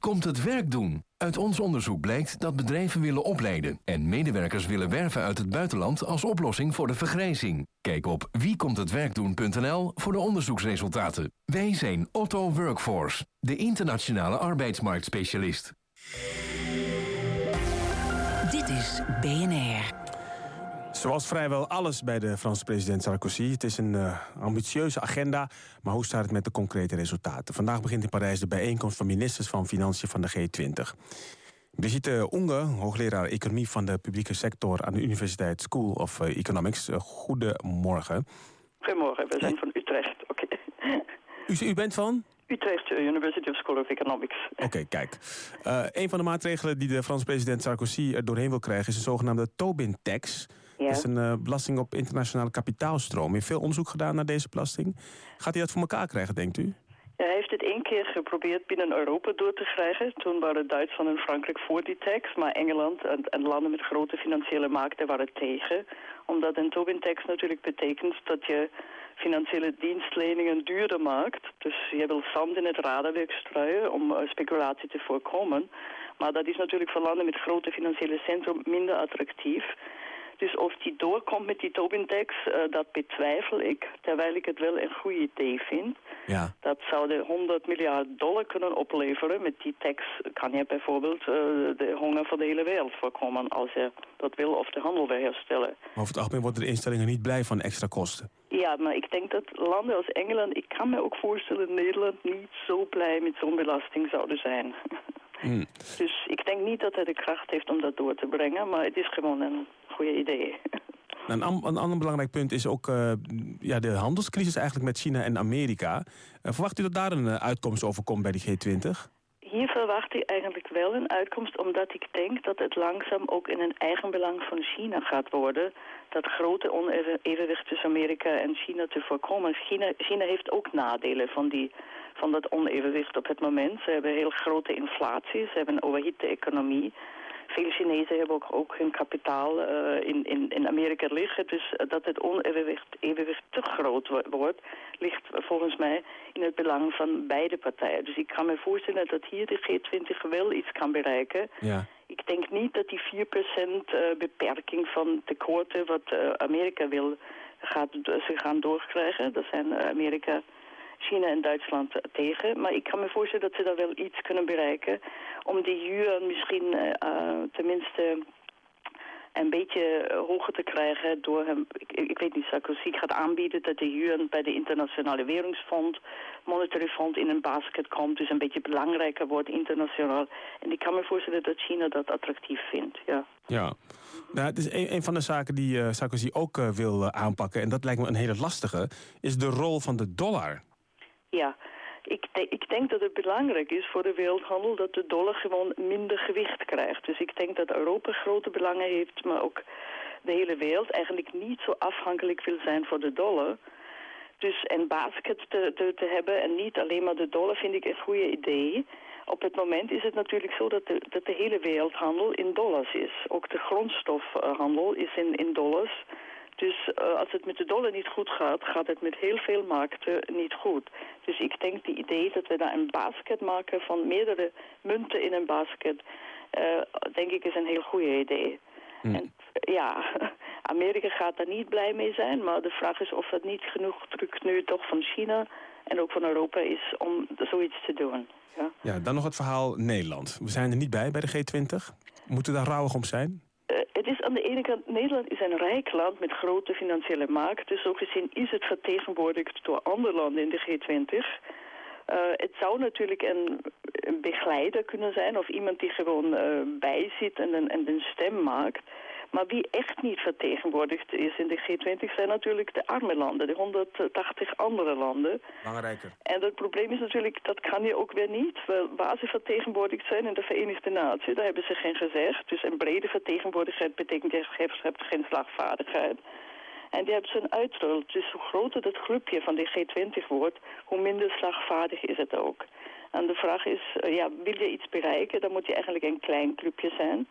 komt het werk doen? Uit ons onderzoek blijkt dat bedrijven willen opleiden en medewerkers willen werven uit het buitenland als oplossing voor de vergrijzing. Kijk op wiekomthetwerkdoen.nl voor de onderzoeksresultaten. Wij zijn Otto Workforce, de internationale arbeidsmarktspecialist. Dit is BNR. Zoals vrijwel alles bij de Franse president Sarkozy. Het is een ambitieuze agenda, maar hoe staat het met de concrete resultaten? Vandaag begint in Parijs de bijeenkomst van ministers van Financiën van de G20. Brigitte Unge, hoogleraar economie van de publieke sector aan de Universiteit School of Economics. Goedemorgen. Goedemorgen, we zijn van Utrecht. Oké. U bent van? Utrecht University of School of Economics. Oké, kijk. Een van de maatregelen die de Franse president Sarkozy er doorheen wil krijgen is een zogenaamde Tobin-tax. Ja. Dat is een belasting op internationale kapitaalstroom. U heeft veel onderzoek gedaan naar deze belasting. Gaat hij dat voor elkaar krijgen, denkt u? Ja, hij heeft het 1 keer geprobeerd binnen Europa door te krijgen. Toen waren Duitsland en Frankrijk voor die tax, maar Engeland en landen met grote financiële markten waren tegen. Omdat een Tobin-tax natuurlijk betekent dat je financiële dienstleningen duurder maakt. Dus je wil zand in het radarwerk strooien om speculatie te voorkomen. Maar dat is natuurlijk voor landen met grote financiële centrum minder attractief. Dus of die doorkomt met die Tobin-tax, dat betwijfel ik. Terwijl ik het wel een goed idee vind. Ja. Dat zou de $100 miljard kunnen opleveren. Met die tax kan je bijvoorbeeld de honger van de hele wereld voorkomen als je dat wil of de handel weer herstellen. Maar over het algemeen worden de instellingen niet blij van extra kosten. Ja, maar ik denk dat landen als Engeland, ik kan me ook voorstellen dat Nederland niet zo blij met zo'n belasting zouden zijn. Dus ik denk niet dat hij de kracht heeft om dat door te brengen, maar het is gewoon een goede idee. Een ander belangrijk punt is ook de handelscrisis eigenlijk met China en Amerika. Verwacht u dat daar een uitkomst over komt bij de G20? Hier verwacht ik eigenlijk wel een uitkomst, omdat ik denk dat het langzaam ook in een eigen belang van China gaat worden. Dat grote onevenwicht tussen Amerika en China te voorkomen. China heeft ook nadelen van dat onevenwicht op het moment. Ze hebben heel grote inflatie, ze hebben een overhitte economie. Veel Chinezen hebben ook hun kapitaal in Amerika liggen. Dus dat het onevenwicht te groot wordt, ligt volgens mij in het belang van beide partijen. Dus ik kan me voorstellen dat hier de G20 wel iets kan bereiken. Ja. Ik denk niet dat die 4% beperking van tekorten wat Amerika wil, ze gaan doorkrijgen. Dat zijn Amerika, China en Duitsland tegen. Maar ik kan me voorstellen dat ze daar wel iets kunnen bereiken om de yuan misschien tenminste een beetje hoger te krijgen door hem. Ik weet niet, Sarkozy gaat aanbieden dat de yuan bij de Internationale Wereldfonds, Monetary Fund in een basket komt, dus een beetje belangrijker wordt internationaal. En ik kan me voorstellen dat China dat attractief vindt, ja. Ja, nou, het is een van de zaken die Sarkozy ook wil aanpakken, en dat lijkt me een hele lastige, is de rol van de dollar. Ja, ik denk dat het belangrijk is voor de wereldhandel dat de dollar gewoon minder gewicht krijgt. Dus ik denk dat Europa grote belangen heeft, maar ook de hele wereld eigenlijk niet zo afhankelijk wil zijn voor de dollar. Dus een basket te hebben en niet alleen maar de dollar vind ik een goede idee. Op het moment is het natuurlijk zo dat de hele wereldhandel in dollars is. Ook de grondstofhandel is in dollars. Dus als het met de dollar niet goed gaat, gaat het met heel veel markten niet goed. Dus ik denk het idee dat we daar een basket maken van meerdere munten in een basket, denk ik is een heel goede idee. En ja, Amerika gaat daar niet blij mee zijn, maar de vraag is of het niet genoeg druk nu toch van China en ook van Europa is om zoiets te doen. Ja, dan nog het verhaal Nederland. We zijn er niet bij de G20. Moeten we daar rouwig om zijn? Het is aan de ene kant, Nederland is een rijk land met grote financiële markt. Dus zo gezien is het vertegenwoordigd door andere landen in de G20. Het zou natuurlijk een begeleider kunnen zijn of iemand die gewoon bijzit en een stem maakt. Maar wie echt niet vertegenwoordigd is in de G20 zijn natuurlijk de arme landen, de 180 andere landen. Belangrijker. En het probleem is natuurlijk, dat kan je ook weer niet. Waar ze vertegenwoordigd zijn in de Verenigde Naties, daar hebben ze geen gezegd. Dus een brede vertegenwoordigheid betekent je hebt geen slagvaardigheid. En die hebben ze een uitrol. Dus hoe groter dat groepje van de G20 wordt, hoe minder slagvaardig is het ook. En de vraag is, wil je iets bereiken, dan moet je eigenlijk een klein clubje zijn.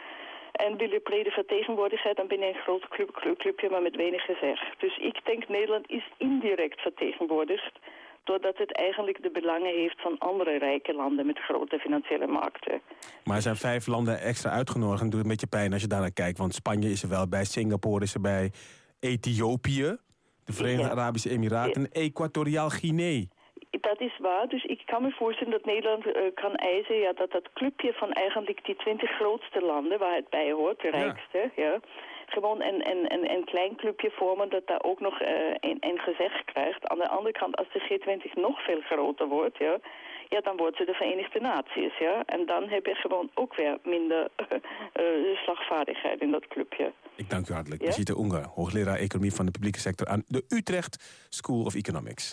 En wil je brede vertegenwoordigheid, dan ben je een groot clubje, maar met weinig gezegd. Dus ik denk Nederland is indirect vertegenwoordigd doordat het eigenlijk de belangen heeft van andere rijke landen met grote financiële markten. Maar er zijn 5 landen extra uitgenodigd en het doet een beetje pijn als je daar naar kijkt. Want Spanje is er wel bij, Singapore is er bij, Ethiopië, de Verenigde Arabische Emiraten en Equatoriaal Guinea. Dat is waar, dus ik kan me voorstellen dat Nederland kan eisen dat clubje van eigenlijk die 20 grootste landen waar het bij hoort, de rijkste, gewoon een klein clubje vormen dat daar ook nog een gezeg krijgt. Aan de andere kant, als de G20 nog veel groter wordt, dan wordt ze de Verenigde Naties, En dan heb je gewoon ook weer minder slagvaardigheid in dat clubje. Ik dank u hartelijk. Brigitte Unger, hoogleraar economie van de publieke sector aan de Utrecht School of Economics.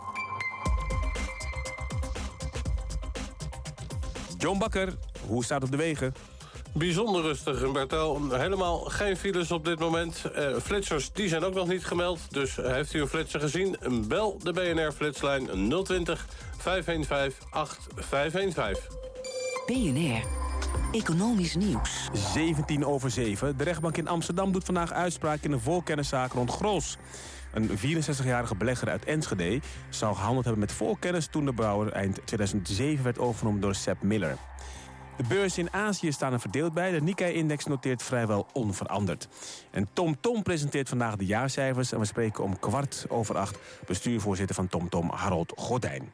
John Bakker, hoe staat het op de wegen? Bijzonder rustig, Bertel. Helemaal geen files op dit moment. Flitsers die zijn ook nog niet gemeld. Dus heeft u een flitser gezien? Bel de BNR-flitslijn 020 515 8515. BNR. Economisch nieuws. 7:17. De rechtbank in Amsterdam doet vandaag uitspraak in een voorkenniszaak rond Gros. Een 64-jarige belegger uit Enschede zou gehandeld hebben met voorkennis toen de brouwer eind 2007 werd overgenomen door Sepp Miller. De beurzen in Azië staan er verdeeld bij. De Nikkei-index noteert vrijwel onveranderd. En TomTom presenteert vandaag de jaarcijfers en we spreken om 7:15 bestuurvoorzitter van TomTom, Harold Gordijn.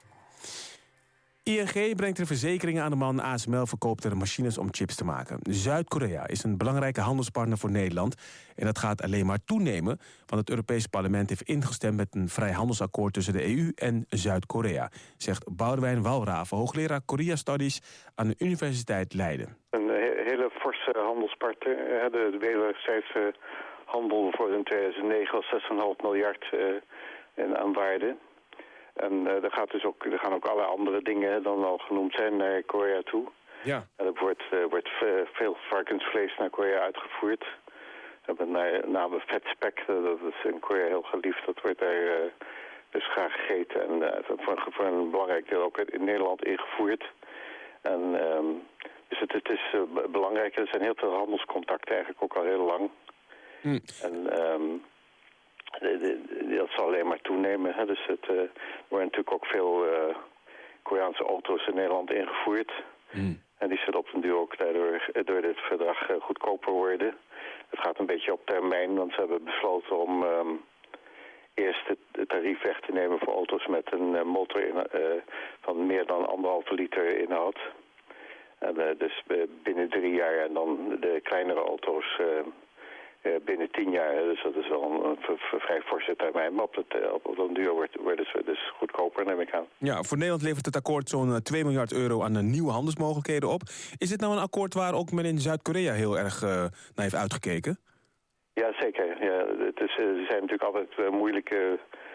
ING brengt er verzekeringen aan de man. ASML verkoopt er machines om chips te maken. Zuid-Korea is een belangrijke handelspartner voor Nederland. En dat gaat alleen maar toenemen, want het Europese parlement heeft ingestemd met een vrijhandelsakkoord tussen de EU en Zuid-Korea, zegt Boudewijn Walraven, hoogleraar Korea Studies aan de Universiteit Leiden. Een hele forse handelspartner. De wederzijdse handel voor in 2009 was 6,5 miljard aan waarde. En er gaan ook alle andere dingen dan al genoemd zijn naar Korea toe. Ja. En er wordt veel varkensvlees naar Korea uitgevoerd. Met name vetspek, dat is in Korea heel geliefd. Dat wordt daar dus graag gegeten. En voor een belangrijk deel ook in Nederland ingevoerd. En dus het is belangrijk. Er zijn heel veel handelscontacten eigenlijk ook al heel lang. En dat zal alleen maar toenemen. Hè. Dus er worden natuurlijk ook veel Koreaanse auto's in Nederland ingevoerd. En die zullen op den duur ook door dit verdrag goedkoper worden. Het gaat een beetje op termijn, want ze hebben besloten om eerst het tarief weg te nemen voor auto's met een motor van meer dan 1,5 liter inhoud. En, dus binnen 3 jaar en dan de kleinere auto's binnen 10 jaar. Dus dat is wel een vrij forse termijn. Maar op den duur worden ze dus goedkoper, neem ik aan. Ja, voor Nederland levert het akkoord zo'n 2 miljard euro aan nieuwe handelsmogelijkheden op. Is dit nou een akkoord waar ook men in Zuid-Korea heel erg naar heeft uitgekeken? Ja, zeker. Ja, er zijn natuurlijk altijd moeilijke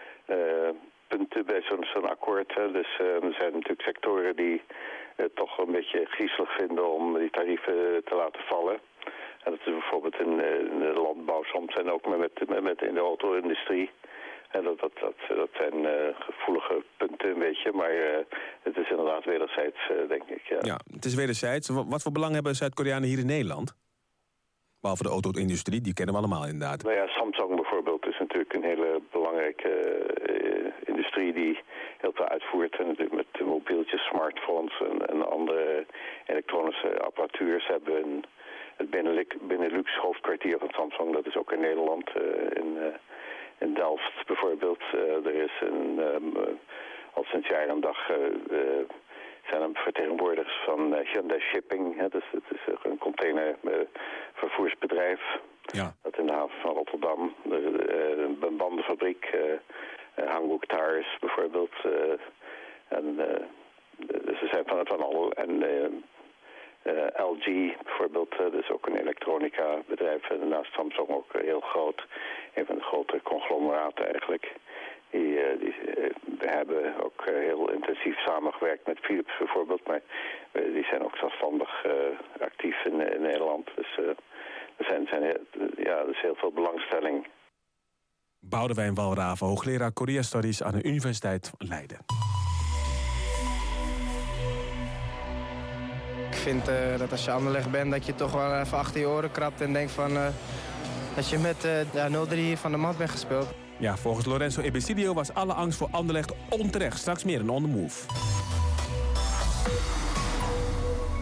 punten bij zo'n akkoord. Hè. Dus er zijn natuurlijk sectoren die toch een beetje griezelig vinden om die tarieven te laten vallen. En dat is bijvoorbeeld in de landbouw soms en ook met in de auto-industrie. En dat zijn gevoelige punten een beetje, maar het is inderdaad wederzijds, denk ik. Ja, het is wederzijds. Wat voor belang hebben Zuid-Koreanen hier in Nederland? Behalve de auto-industrie, die kennen we allemaal inderdaad. Nou ja, Samsung bijvoorbeeld is natuurlijk een hele belangrijke industrie die heel veel uitvoert. En natuurlijk met mobieltjes, smartphones en andere elektronische apparatuur. Ze hebben het Benelux hoofdkwartier van Samsung, dat is ook in Nederland, in Delft bijvoorbeeld. Er is al sinds jaar en dag zijn er vertegenwoordigers van Hyundai Shipping. Hè, dus het is een containervervoersbedrijf. Ja. Dat in de haven van Rotterdam. Een bandenfabriek, Hankook Tires bijvoorbeeld. Dus er zijn van alle. En LG bijvoorbeeld, dat is ook een elektronica bedrijf. En naast Samsung ook heel groot. Een van de grote conglomeraten eigenlijk. We hebben ook heel intensief samengewerkt met Philips bijvoorbeeld. Maar die zijn ook zelfstandig actief in Nederland. Dus er is heel veel belangstelling. Boudewijn Walraven, hoogleraar Korea Studies aan de Universiteit Leiden. Ik vind dat als je Anderlecht bent, dat je toch wel even achter je oren krabt en denkt van dat je met 0-3 van de mat bent gespeeld. Ja, volgens Lorenzo Ebesilio was alle angst voor Anderlecht onterecht. Straks meer in On The Move.